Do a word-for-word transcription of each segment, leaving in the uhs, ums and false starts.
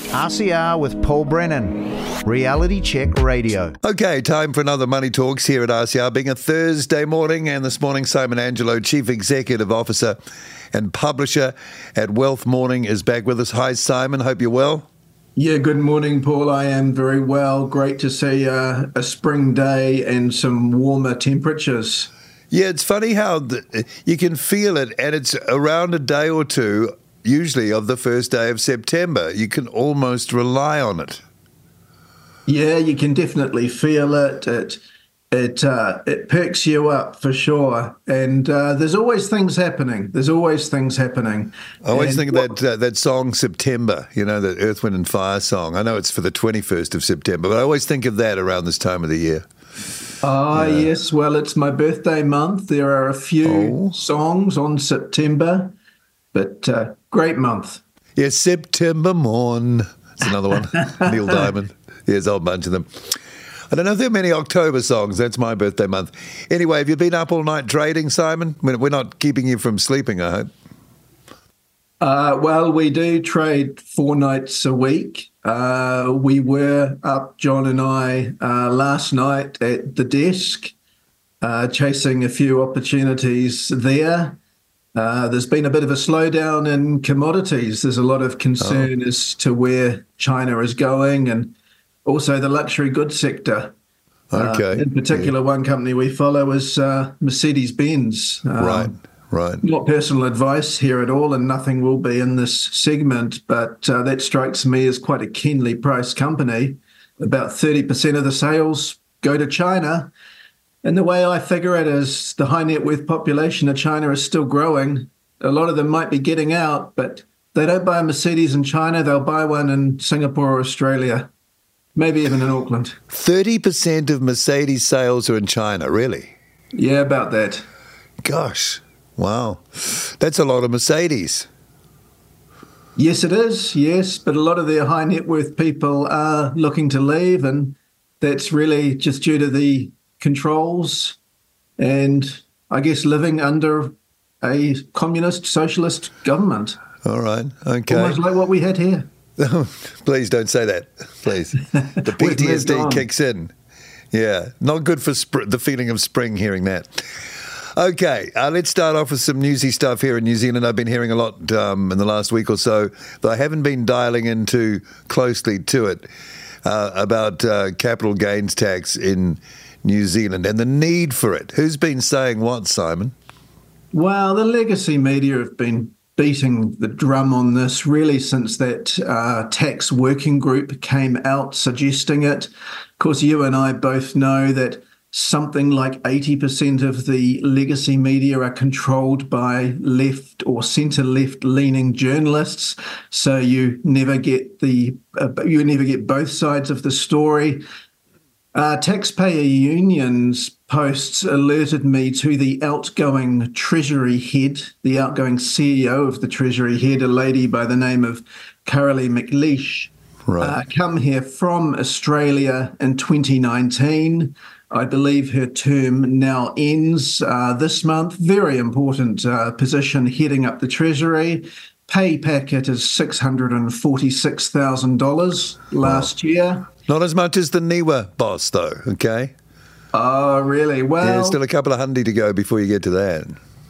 R C R with Paul Brennan, Reality Check Radio. Okay, time for another Money Talks here at R C R, being a Thursday morning. And this morning, Simon Angelo, Chief Executive Officer and Publisher at Wealth Morning, is back with us. Hi, Simon. Hope you're well. Yeah, good morning, Paul. I am very well. Great to see uh, a spring day and some warmer temperatures. Yeah, it's funny how the, you can feel it, and it's around a day or two, usually of the first day of September. You can almost rely on it. Yeah, you can definitely feel it. It it uh, it perks you up for sure. And uh, there's always things happening. There's always things happening. I always and think of that uh, that song September, you know, the Earth, Wind and Fire song. I know it's for the twenty-first of September, but I always think of that around this time of the year. Ah, yeah. Yes. Well, it's my birthday month. There are a few oh. songs on September, but uh, great month. Yes, September Morn. It's another one. Neil Diamond. There's a whole bunch of them. I don't know if there are many October songs. That's my birthday month. Anyway, have you been up all night trading, Simon? We're not keeping you from sleeping, I hope. Uh, well, we do trade four nights a week. Uh, we were up, John and I, uh, last night at the desk, uh, chasing a few opportunities there. Uh, there's been a bit of a slowdown in commodities. There's a lot of concern oh. as to where China is going, and also the luxury goods sector. Okay. Uh, in particular, yeah. one company we follow is uh, Mercedes-Benz. Um, right, right. Not personal advice here at all, and nothing will be in this segment, but uh, that strikes me as quite a keenly priced company. About thirty percent of the sales go to China. And the way I figure it is the high net worth population of China is still growing. A lot of them might be getting out, but they don't buy a Mercedes in China. They'll buy one in Singapore or Australia, maybe even in Auckland. thirty percent of Mercedes sales are in China, really? Yeah, about that. Gosh, wow. That's a lot of Mercedes. Yes, it is, yes. But a lot of their high net worth people are looking to leave, and that's really just due to the controls and, I guess, living under a communist socialist government. All right, okay. Almost like what we had here. Please don't say that, please. The P T S D kicks in. Yeah, not good for sp- the feeling of spring hearing that. Okay, uh, let's start off with some newsy stuff here in New Zealand. I've been hearing a lot um, in the last week or so, though I haven't been dialing in too closely to it, uh, about uh, capital gains tax in New Zealand and the need for it. Who's been saying what, Simon? Well, the legacy media have been beating the drum on this really since that uh, tax working group came out suggesting it. Of course, you and I both know that something like eighty percent of the legacy media are controlled by left or centre-left leaning journalists. So you never get the uh, you never get both sides of the story. Uh, taxpayer unions posts alerted me to the outgoing Treasury head, the outgoing C E O of the Treasury head, a lady by the name of Carolee McLeish, right. uh, come here from Australia in twenty nineteen. I believe her term now ends uh, this month. Very important uh, position heading up the Treasury. Pay packet is six hundred forty-six thousand dollars last wow. year. Not as much as the Niwa boss, though, okay? Oh, really? Well... Yeah, still a couple of hundy to go before you get to that.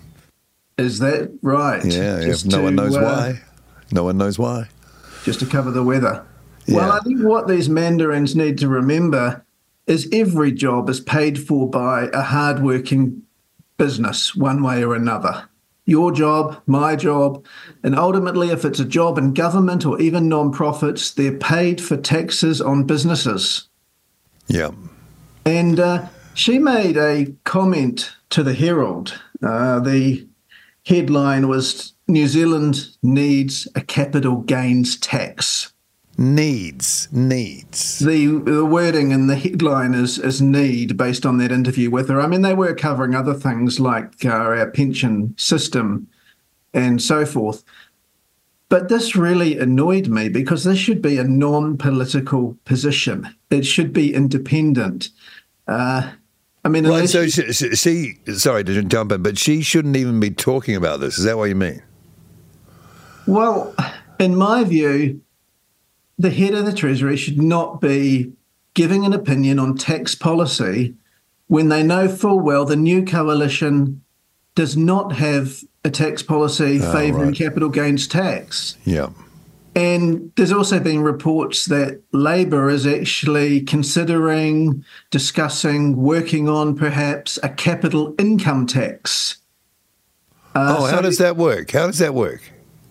Is that right? Yeah, yeah. no to, one knows uh, why. No one knows why. Just to cover the weather. Yeah. Well, I think what these mandarins need to remember is every job is paid for by a hardworking business, one way or another. Your job, my job, and ultimately if it's a job in government or even non-profits, they're paid for taxes on businesses. Yeah. And uh, she made a comment to the Herald. Uh, the headline was, New Zealand needs a capital gains tax. Needs, needs. The, the wording in the headline is, is need based on that interview with her. I mean, they were covering other things like uh, our pension system and so forth. But this really annoyed me because this should be a non-political position. It should be independent. Uh, I mean, right, so she, she, sorry to jump in, but she shouldn't even be talking about this. Is that what you mean? Well, in my view, the head of the Treasury should not be giving an opinion on tax policy when they know full well the new coalition does not have a tax policy Oh, favouring right. capital gains tax. Yeah. And there's also been reports that Labor is actually considering, discussing, working on perhaps a capital income tax. Uh, oh, how so- does that work? How does that work?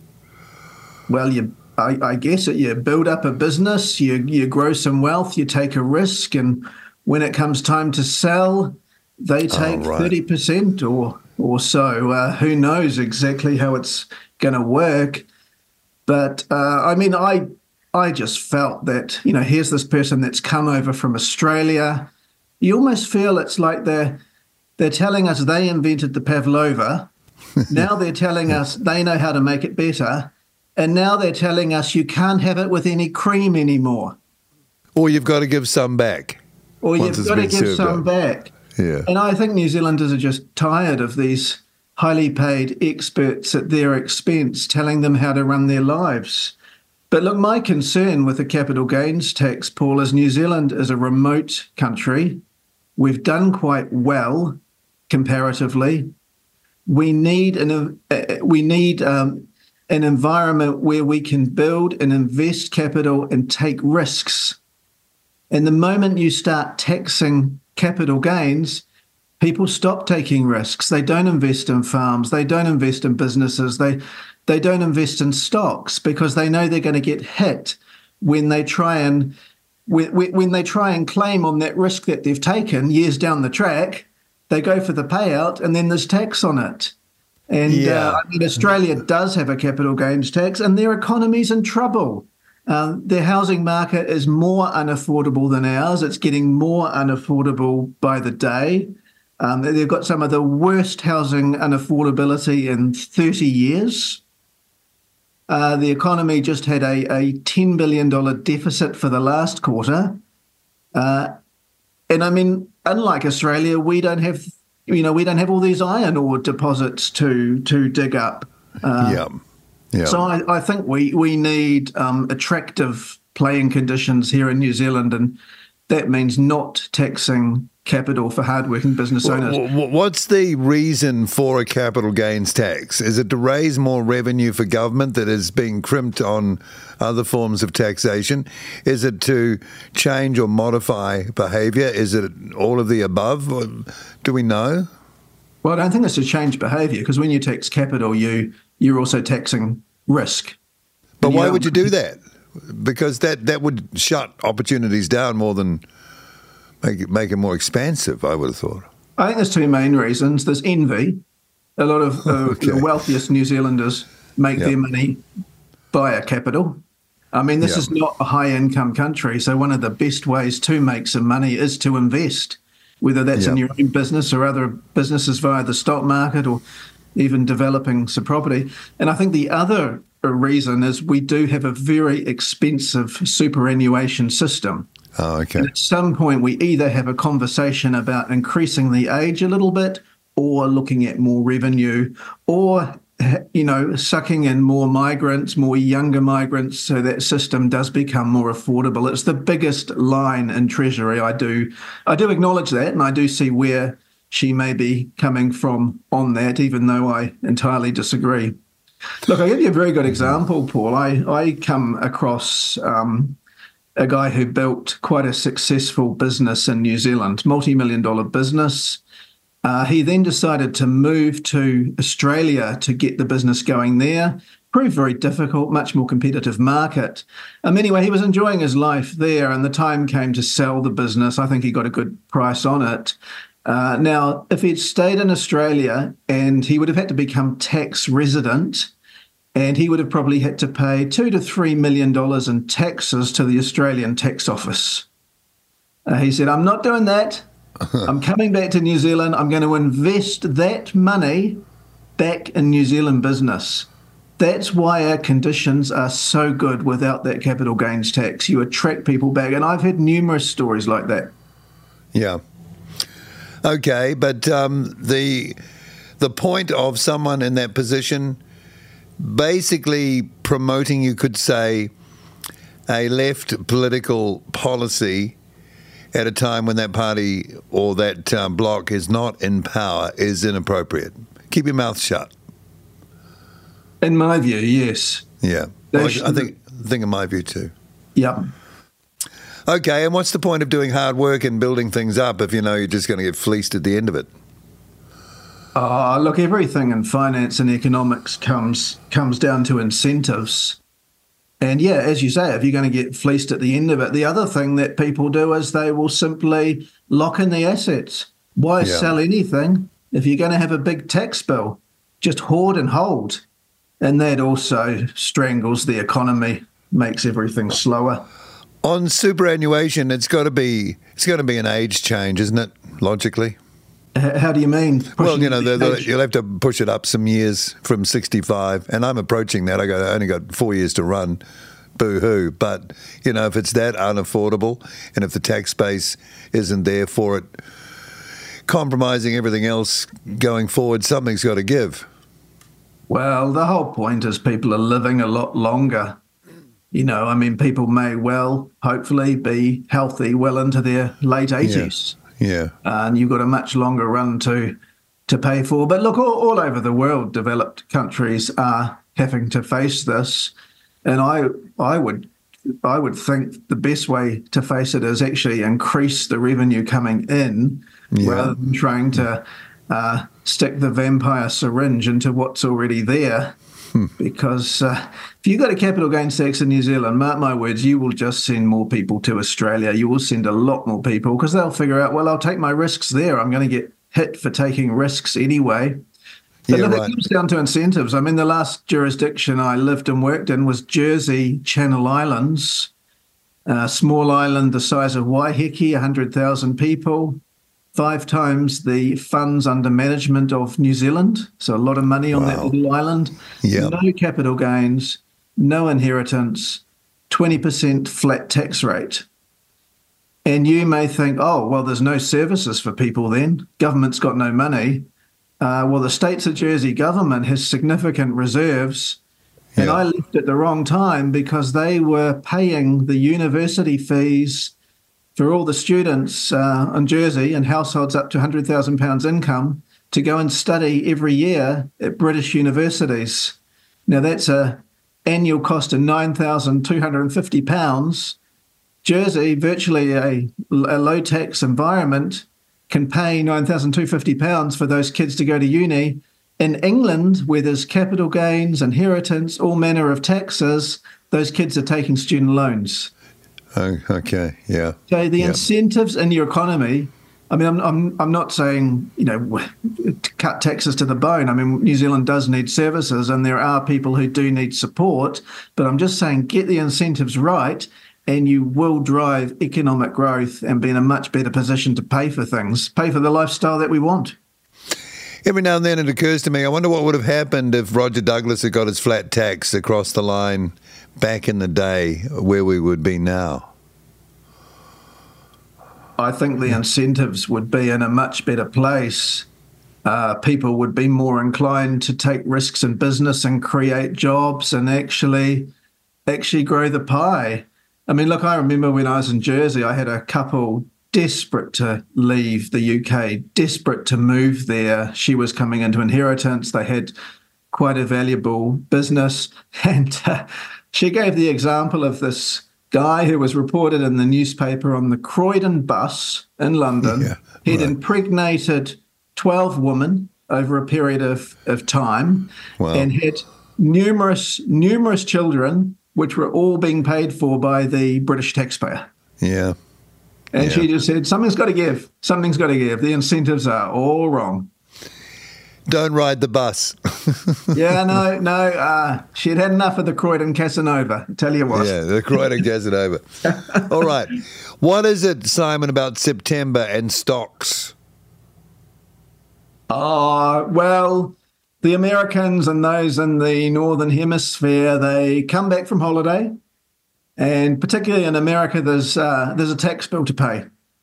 Well, you, I, I guess it, you build up a business, you you grow some wealth, you take a risk, and when it comes time to sell, they take right. thirty percent or or so. Uh, who knows exactly how it's going to work? But uh, I mean, I I just felt that, you know, here's this person that's come over from Australia. You almost feel it's like they're they're telling us they invented the pavlova. Now they're telling us they know how to make it better. And now they're telling us you can't have it with any cream anymore. Or you've got to give some back. Or once you've it's got to been give served some up. back. Yeah. And I think New Zealanders are just tired of these highly paid experts at their expense telling them how to run their lives. But look, my concern with the capital gains tax, Paul, is New Zealand is a remote country. We've done quite well comparatively. We need an uh, we need um, an environment where we can build and invest capital and take risks. And the moment you start taxing capital gains, people stop taking risks. They don't invest in farms. They don't invest in businesses. They they don't invest in stocks because they know they're going to get hit when they try and when, when they try and claim on that risk that they've taken years down the track. They go for the payout, and then there's tax on it. And Yeah. uh, I mean, Australia does have a capital gains tax, and their economy's in trouble. Uh, their housing market is more unaffordable than ours. It's getting more unaffordable by the day. Um, they've got some of the worst housing unaffordability in thirty years. Uh, the economy just had a, a ten billion dollars deficit for the last quarter. Uh, and I mean, unlike Australia, we don't have, you know, we don't have all these iron ore deposits to to dig up. Uh, yeah. Yeah. So I, I think we we need um, attractive playing conditions here in New Zealand, and that means not taxing capital for hardworking business owners. Wh- wh- What's the reason for a capital gains tax? Is it to raise more revenue for government that is being crimped on other forms of taxation? Is it to change or modify behaviour? Is it all of the above? Or do we know? Well, I don't think it's to change behaviour, because when you tax capital, you you're also taxing risk. But And why don't- would you do that? Because that, that would shut opportunities down more than make it, make it more expansive, I would have thought. I think there's two main reasons. There's envy. A lot of uh, Okay. the wealthiest New Zealanders make Yep. their money via capital. I mean, this Yep. is not a high-income country, so one of the best ways to make some money is to invest, whether that's in Yep. your own business or other businesses via the stock market or even developing some property. And I think the other reason is we do have a very expensive superannuation system. Oh, okay. And at some point, we either have a conversation about increasing the age a little bit, or looking at more revenue, or, you know, sucking in more migrants, more younger migrants, so that system does become more affordable. It's the biggest line in Treasury. I do, I do acknowledge that, and I do see where she may be coming from on that, even though I entirely disagree. Look, I'll give you a very good example, Paul. I, I come across um, a guy who built quite a successful business in New Zealand, multi-million dollar business. Uh, he then decided to move to Australia to get the business going there. Proved very difficult, much more competitive market. Um, anyway, he was enjoying his life there, and the time came to sell the business. I think he got a good price on it. Uh, now, if he'd stayed in Australia, and he would have had to become tax resident, and he would have probably had to pay two to three million dollars in taxes to the Australian tax office. Uh, he said, "I'm not doing that. I'm coming back to New Zealand. I'm going to invest that money back in New Zealand business." That's why our conditions are so good without that capital gains tax. You attract people back, and I've had numerous stories like that. Yeah. Okay, but um, the the point of someone in that position basically promoting, you could say, a left political policy at a time when that party or that um, bloc is not in power is inappropriate. Keep your mouth shut. In my view, yes. Yeah, well, I think, I think in my view too. Yeah. Okay, and what's the point of doing hard work and building things up if you know you're just going to get fleeced at the end of it? Uh, look, everything in finance and economics comes comes down to incentives. And yeah, as you say, if you're going to get fleeced at the end of it, the other thing that people do is they will simply lock in the assets. Why Yeah. sell anything if you're going to have a big tax bill? Just hoard and hold. And that also strangles the economy, makes everything slower. On superannuation, it's got to be it's got to be an age change, isn't it? Logically. H- how do you mean? Well, you know, the, the, age? you'll have to push it up some years from sixty-five, and I'm approaching that. I got I only got four years to run. Boo-hoo. But, you know, if it's that unaffordable and if the tax base isn't there for it, compromising everything else going forward, something's got to give. Well, the whole point is people are living a lot longer. You know, I mean, people may well, hopefully, be healthy well into their late eighties. Yeah. And you've got a much longer run to to pay for. But look, all, all over the world, developed countries are having to face this. And I I would I would think the best way to face it is actually increase the revenue coming in Yeah. rather than trying to uh, stick the vampire syringe into what's already there. Because uh, if you've got a capital gains tax in New Zealand, mark my words, you will just send more people to Australia. You will send a lot more people because they'll figure out, well, I'll take my risks there. I'm going to get hit for taking risks anyway. But Yeah, look, right. it comes down to incentives. I mean, the last jurisdiction I lived and worked in was Jersey, Channel Islands, a small island the size of Waiheke, one hundred thousand people. Five times the funds under management of New Zealand. So a lot of money on that Wow. little island. Yeah. No capital gains, no inheritance, twenty percent flat tax rate. And you may think, oh, well, there's no services for people then. Government's got no money. Uh, well, the States of Jersey government has significant reserves. And Yeah. I left at the wrong time because they were paying the university fees for all the students uh, in Jersey and households up to one hundred thousand pounds income to go and study every year at British universities. Now, that's a annual cost of nine thousand two hundred fifty pounds. Jersey, virtually a, a low-tax environment, can pay nine thousand two hundred fifty pounds for those kids to go to uni. In England, where there's capital gains, inheritance, all manner of taxes, those kids are taking student loans. Oh, okay. Yeah. So the Yeah. incentives in your economy, I mean, I'm, I'm I'm not saying, you know, to cut taxes to the bone. I mean, New Zealand does need services and there are people who do need support, but I'm just saying get the incentives right and you will drive economic growth and be in a much better position to pay for things, pay for the lifestyle that we want. Every now and then it occurs to me, I wonder what would have happened if Roger Douglas had got his flat tax across the line back in the day, where we would be now. I think the incentives would be in a much better place. Uh, people would be more inclined to take risks in business and create jobs and actually actually grow the pie. I mean, look, I remember when I was in Jersey, I had a couple desperate to leave the U K, desperate to move there. She was coming into inheritance. They had quite a valuable business. And uh, she gave the example of this guy who was reported in the newspaper on the Croydon bus in London. Yeah, He'd right. impregnated twelve women over a period of, of time Wow. and had numerous, numerous children, which were all being paid for by the British taxpayer. Yeah. And Yeah. she just said, something's got to give. Something's got to give. The incentives are all wrong. Don't ride the bus. Yeah, no, no. Uh, she'd had enough of the Croydon Casanova, I tell you what. Yeah, the Croydon Casanova. All right. What is it, Simon, about September and stocks? Oh, well, the Americans and those in the Northern Hemisphere, they come back from holiday. And particularly in America, there's uh, there's a tax bill to pay.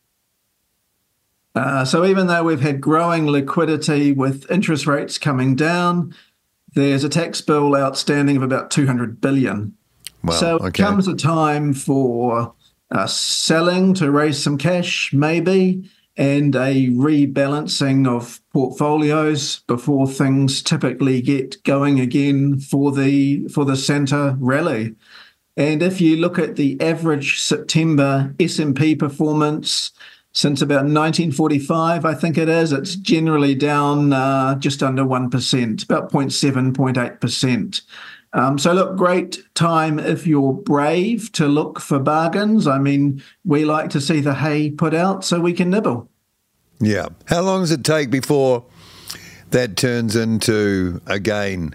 Uh, so even though we've had growing liquidity with interest rates coming down, there's a tax bill outstanding of about two hundred billion dollars. Wow, so okay. it comes a time for uh, selling to raise some cash, maybe, and a rebalancing of portfolios before things typically get going again for the for the Santa rally. And if you look at the average September S and P performance since about nineteen forty-five, I think it is, it's generally down uh, just under one percent, about zero point seven, zero point eight percent. Um, so look, great time if you're brave to look for bargains. I mean, we like to see the hay put out so we can nibble. Yeah. How long does it take before that turns into a gain?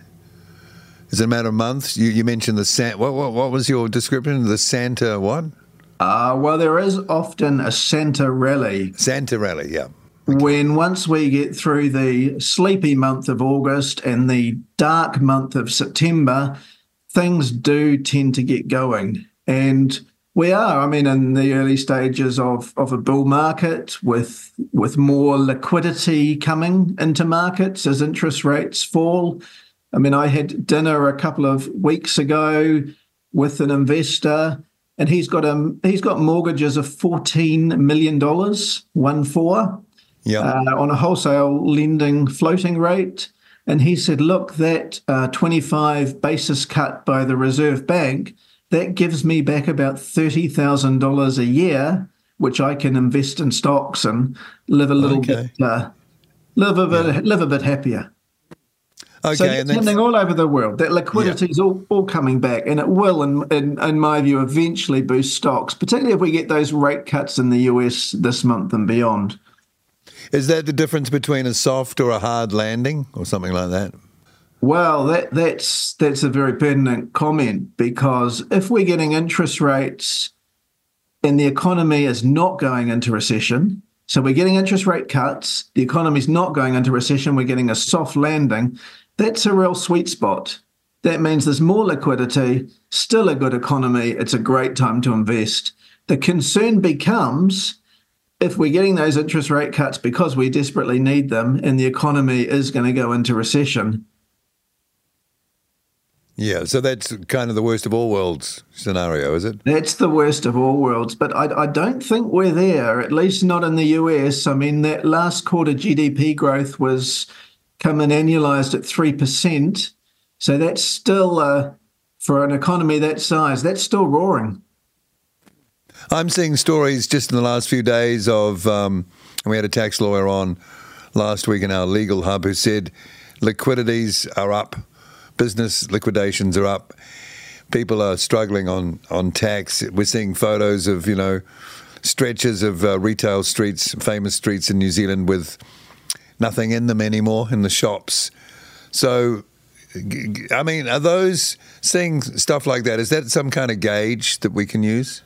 Is it a matter of months? You, you mentioned the Santa. What, what, what was your description? The Santa what? Uh, well, there is often a Santa rally. Santa rally, yeah. When once we get through the sleepy month of August and the dark month of September, things do tend to get going. And we are, I mean, in the early stages of, of a bull market with, with more liquidity coming into markets as interest rates fall. I mean, I had dinner a couple of weeks ago with an investor, and he's got a, he's got mortgages of fourteen million dollars, one four. Yeah. Uh, on a wholesale lending floating rate. And he said, look, that uh, twenty-five basis cut by the Reserve Bank, that gives me back about thirty thousand dollars a year, which I can invest in stocks and live a little Okay. bit, uh, live a bit, Yeah. live a bit happier. Okay, So and it's then happening all over the world. That liquidity is all, all coming back, and it will, in, in, in my view, eventually boost stocks, particularly if we get those rate cuts in the U S this month and beyond. is that the difference between a soft or a hard landing or something like that? Well, that that's that's a very pertinent comment, because if we're getting interest rates and the economy is not going into recession, so we're getting interest rate cuts, the economy's not going into recession, we're getting a soft landing, that's a real sweet spot. That means there's more liquidity, still a good economy, it's a great time to invest. The concern becomes, if we're getting those interest rate cuts because we desperately need them and the economy is going to go into recession. Yeah, so that's kind of the worst of all worlds scenario, is it? That's the worst of all worlds. But I, I don't think we're there, at least not in the U S. I mean, that last quarter G D P growth was coming annualized at three percent. So that's still, uh, for an economy that size, that's still roaring. I'm seeing stories just in the last few days of, um, we had a tax lawyer on last week in our legal hub who said liquidities are up, business liquidations are up, people are struggling on, on tax. We're seeing photos of, you know, stretches of uh, retail streets, famous streets in New Zealand with nothing in them anymore in the shops. So, I mean, are those, seeing stuff like that, is that some kind of gauge that we can use?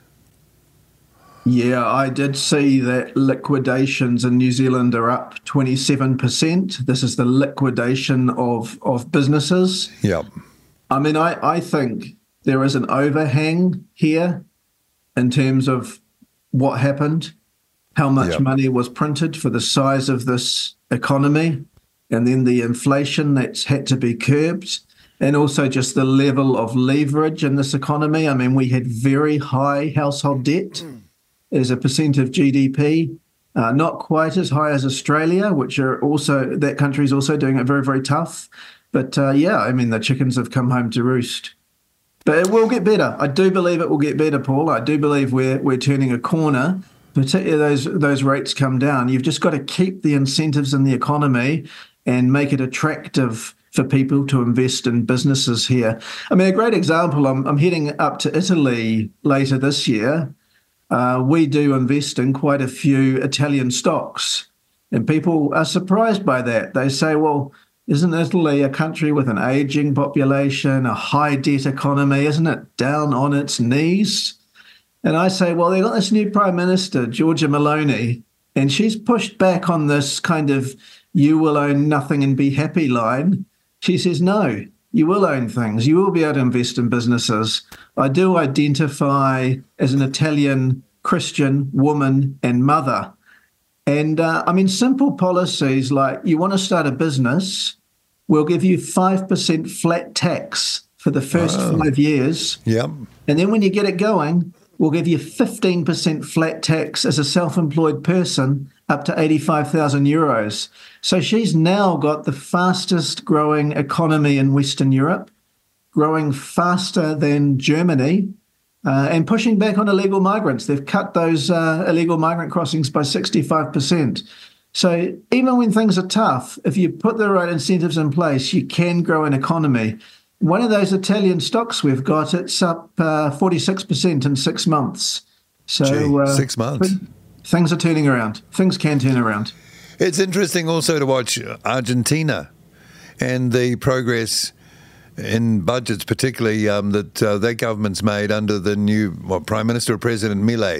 Yeah, I did see that liquidations in New Zealand are up twenty-seven percent. This is the liquidation of, of businesses. Yeah. I mean, I, I think there is an overhang here in terms of what happened, how much Yep. money was printed for the size of this economy, and then the inflation that's had to be curbed, and also just the level of leverage in this economy. I mean, we had very high household debt as a percent of G D P, uh, not quite as high as Australia, which are also, that country is also doing it very, very tough. But uh, yeah, I mean, the chickens have come home to roost. But it will get better. I do believe it will get better, Paul. I do believe we're we're turning a corner, particularly those those rates come down. You've just got to keep the incentives in the economy and make it attractive for people to invest in businesses here. I mean, a great example, I'm, I'm heading up to Italy later this year. Uh, we do invest in quite a few Italian stocks, and people are surprised by that. They say, well, isn't Italy a country with an aging population, a high debt economy? Isn't it down on its knees? And I say, well, they've got this new Prime Minister, Giorgia Meloni, and she's pushed back on this kind of you will own nothing and be happy line. She says, no, you will own things. You will be able to invest in businesses. I do identify as an Italian Christian woman and mother. And uh, I mean, simple policies like you want to start a business, we'll give you five percent flat tax for the first Oh. five years. Yep. And then when you get it going, we'll give you fifteen percent flat tax as a self-employed person up to eighty-five thousand euros. So she's now got the fastest growing economy in Western Europe, growing faster than Germany, uh, and pushing back on illegal migrants. They've cut those uh, illegal migrant crossings by sixty-five percent. So even when things are tough, if you put the right incentives in place, you can grow an economy. One of those Italian stocks we've got, it's up uh, forty-six percent in six months. So Gee, uh, six months. Things are turning around. Things can turn around. It's interesting also to watch Argentina and the progress in budgets, particularly um, that uh, their government's made under the new what, Prime Minister or President Milei.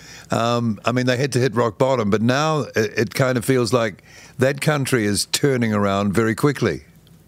Um, I mean, they had to hit rock bottom, but now it, it kind of feels like that country is turning around very quickly.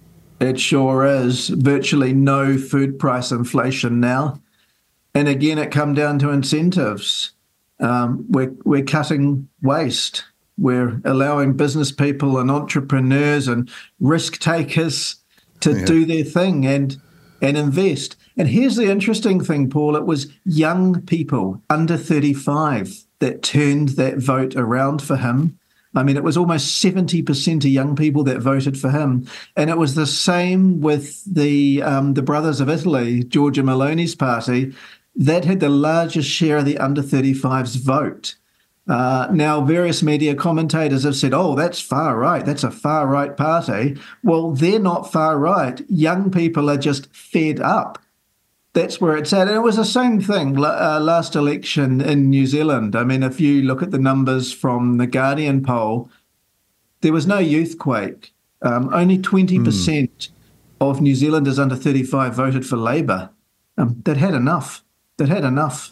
It sure is. Virtually no food price inflation now. And again, it come down to incentives. Um, we're, we're cutting waste. We're allowing business people and entrepreneurs and risk takers to Yeah. do their thing and and invest. And here's the interesting thing, Paul. It was young people under thirty-five that turned that vote around for him. I mean, it was almost seventy percent of young people that voted for him. And it was the same with the um, the Brothers of Italy, Giorgia Meloni's party. That had the largest share of the under thirty-fives vote. Uh, now, various media commentators have said, oh, that's far right. That's a far right party. Well, they're not far right. Young people are just fed up. That's where it's at. And it was the same thing uh, last election in New Zealand. I mean, if you look at the numbers from the Guardian poll, there was no youthquake. Um, only twenty percent mm. of New Zealanders under thirty-five voted for Labour. Um, that had enough. That had enough.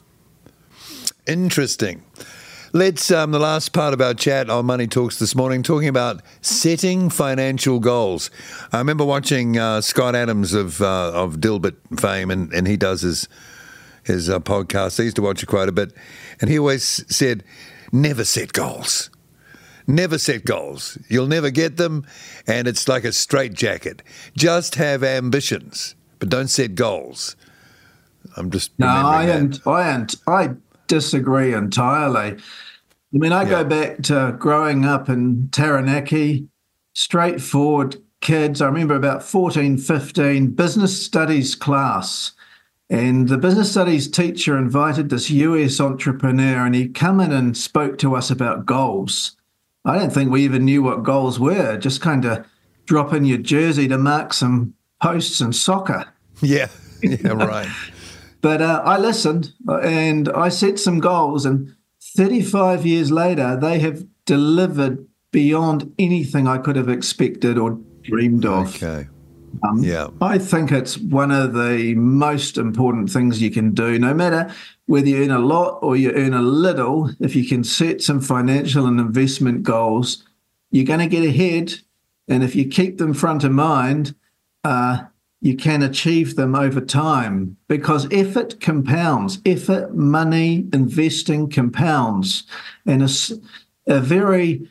Interesting. Let's, um, the last part of our chat on Money Talks this morning, talking about setting financial goals. I remember watching uh, Scott Adams of uh, of Dilbert fame, and, and he does his, his uh, podcast. I used to watch it quite a bit. And he always said, never set goals. Never set goals. You'll never get them, and it's like a straitjacket. Just have ambitions, but don't set goals. I'm just no, I that. and I and I disagree entirely. I mean, I Yeah. go back to growing up in Taranaki, straightforward kids. I remember about fourteen, fifteen, business studies class. And the business studies teacher invited this U S entrepreneur, and he come in and spoke to us about goals. I don't think we even knew what goals were, just kind of drop in your jersey to mark some posts in soccer. Yeah, yeah, right. But uh, I listened and I set some goals, and thirty-five years later, they have delivered beyond anything I could have expected or dreamed of. Okay. Um, Yeah. I think it's one of the most important things you can do, no matter whether you earn a lot or you earn a little. If you can set some financial and investment goals, you're going to get ahead. And if you keep them front of mind, uh, you can achieve them over time, because effort compounds. Effort, money, investing compounds. And a, a very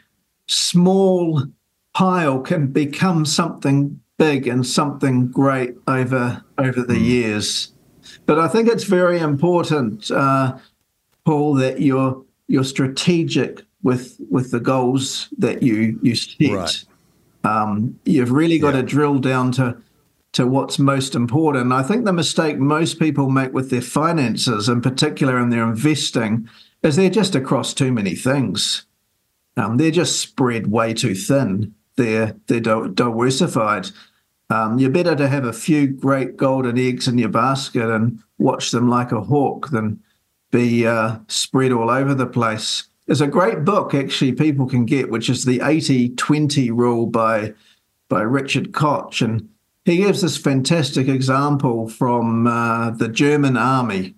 small pile can become something big and something great over over the years. But I think it's very important, uh, Paul, that you're you're strategic with with the goals that you you set. Right. Um, you've really got Yeah. to drill down to to what's most important. I think the mistake most people make with their finances, in particular in their investing, is they're just across too many things. Um, they're just spread way too thin. They're they're di- diversified. Um, you're better to have a few great golden eggs in your basket and watch them like a hawk than be uh, spread all over the place. There's a great book, actually, people can get, which is the eighty twenty rule by by Richard Koch, and he gives this fantastic example from uh, the German army.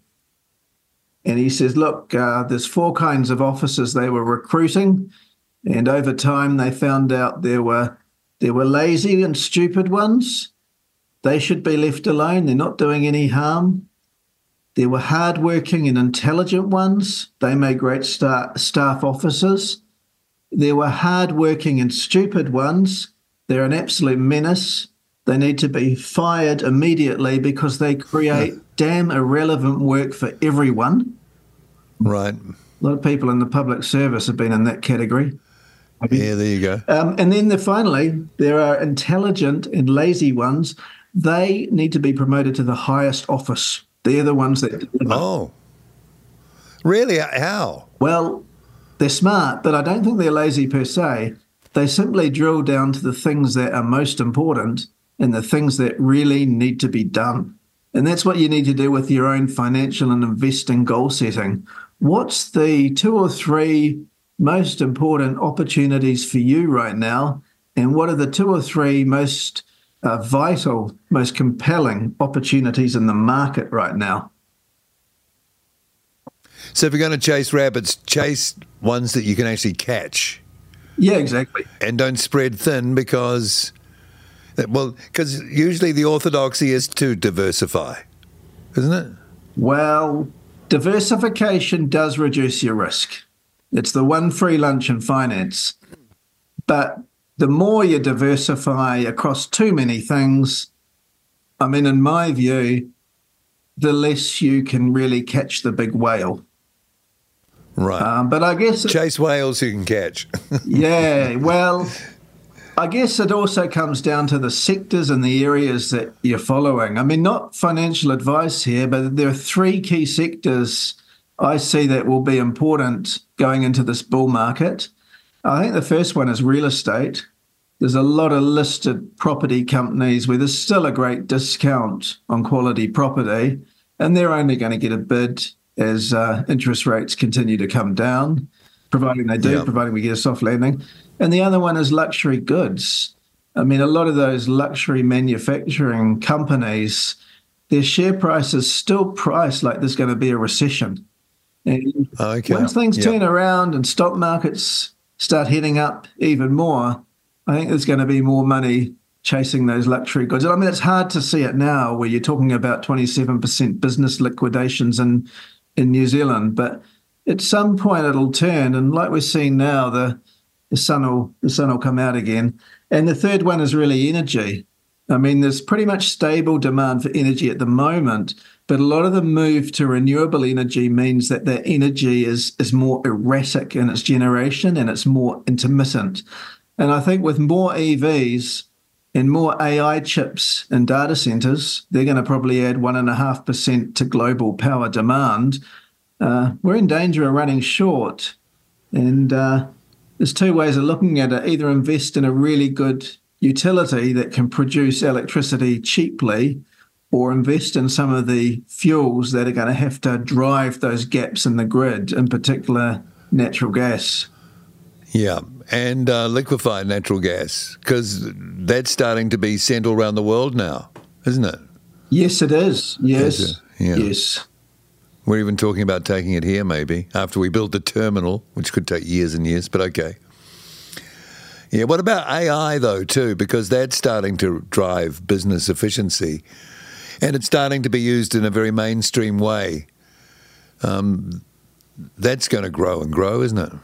And he says, look, uh, there's four kinds of officers they were recruiting. And over time, they found out there were there were lazy and stupid ones. They should be left alone. They're not doing any harm. There were hardworking and intelligent ones. They made great star, staff officers. There were hardworking and stupid ones. They're an absolute menace. They need to be fired immediately because they create yeah. damn irrelevant work for everyone. Right. A lot of people in the public service have been in that category. Yeah, there you go. Um, and then the, finally, there are intelligent and lazy ones. They need to be promoted to the highest office. They're the ones that deliver. Oh, really? How? Well, they're smart, but I don't think they're lazy per se. They simply drill down to the things that are most important and the things that really need to be done. And that's what you need to do with your own financial and investing goal setting. What's the two or three most important opportunities for you right now? And what are the two or three most uh, vital, most compelling opportunities in the market right now? So if you're going to chase rabbits, chase ones that you can actually catch. Yeah, exactly. And don't spread thin because, well, because usually the orthodoxy is to diversify, isn't it? Well, diversification does reduce your risk. It's the one free lunch in finance. But the more you diversify across too many things, I mean, in my view, the less you can really catch the big whale. Right. Um, but I guess... It, chase whales you can catch. Yeah, well, I guess it also comes down to the sectors and the areas that you're following. I mean, not financial advice here, but there are three key sectors I see that will be important going into this bull market. I think the first one is real estate. There's a lot of listed property companies where there's still a great discount on quality property, and they're only going to get a bid as uh, interest rates continue to come down, providing they do, yeah. providing we get a soft landing. And the other one is luxury goods. I mean, a lot of those luxury manufacturing companies, their share prices still priced like there's going to be a recession. And okay. once things yeah. turn around and stock markets start heading up even more, I think there's going to be more money chasing those luxury goods. I mean, it's hard to see it now where you're talking about twenty-seven percent business liquidations in, in New Zealand, but at some point it'll turn, and like we're seeing now, the the sun will the sun will come out again. And the third one is really energy. I mean, there's pretty much stable demand for energy at the moment, but a lot of the move to renewable energy means that that energy is is more erratic in its generation and it's more intermittent. And I think with more E Vs and more A I chips in data centers, they're going to probably add one and a half percent to global power demand. Uh, we're in danger of running short. And uh, there's two ways of looking at it. Either invest in a really good utility that can produce electricity cheaply, or invest in some of the fuels that are going to have to drive those gaps in the grid, in particular natural gas. Yeah, and uh, liquefied natural gas, because that's starting to be sent all around the world now, isn't it? Yes, it is. Yes, is yeah. yes. We're even talking about taking it here maybe, after we build the terminal, which could take years and years, but okay. Yeah, what about A I, though, too? Because that's starting to drive business efficiency, and it's starting to be used in a very mainstream way. Um, that's going to grow and grow, isn't it?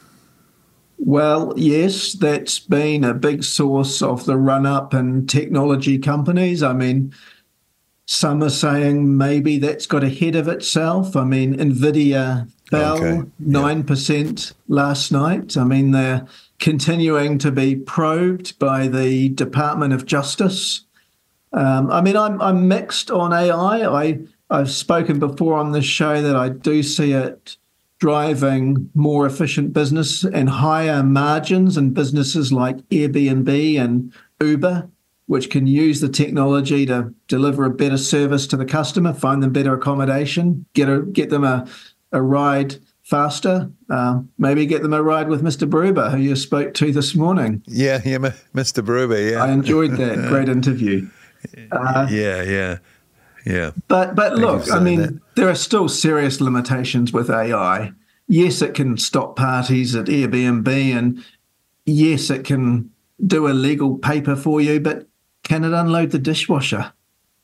Well, yes, that's been a big source of the run-up in technology companies. I mean, some are saying maybe that's got ahead of itself. I mean, NVIDIA fell okay. nine percent yeah. last night. I mean, they're continuing to be probed by the Department of Justice. Um, I mean, I'm I'm mixed on A I. I, I've spoken before on this show that I do see it driving more efficient business and higher margins in businesses like Airbnb and Uber, which can use the technology to deliver a better service to the customer, find them better accommodation, get a, get them a, a ride faster, uh, maybe get them a ride with Mister Bruber, who you spoke to this morning. Yeah, yeah, Mister Bruber, yeah. I enjoyed that. Great interview. Uh, yeah, yeah, yeah. But but look, I mean, that. there are still serious limitations with A I. Yes, it can stop parties at Airbnb, and yes, it can do a legal paper for you, but can it unload the dishwasher?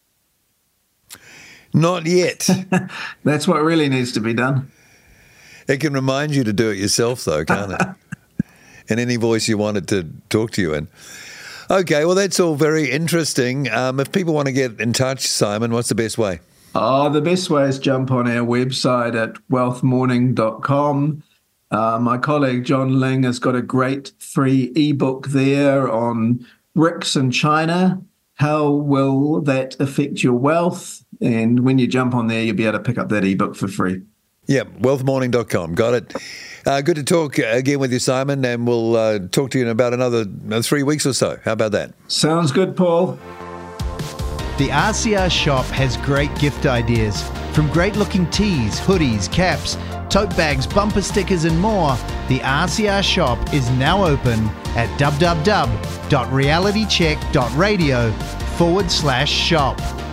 Not yet. That's what really needs to be done. It can remind you to do it yourself, though, can't it? In any voice you want it to talk to you in. Okay, well, that's all very interesting. Um, if people want to get in touch, Simon, what's the best way? Oh, the best way is jump on our website at wealth morning dot com. Uh, my colleague John Ling has got a great free ebook there on B R I C S in China. How will that affect your wealth? And when you jump on there, you'll be able to pick up that ebook for free. Yeah, wealth morning dot com. Got it. Uh, good to talk again with you, Simon, and we'll uh, talk to you in about another uh, three weeks or so. How about that? Sounds good, Paul. The R C R shop has great gift ideas. From great-looking tees, hoodies, caps, tote bags, bumper stickers and more, the R C R shop is now open at www.realitycheck.radio forward slash shop.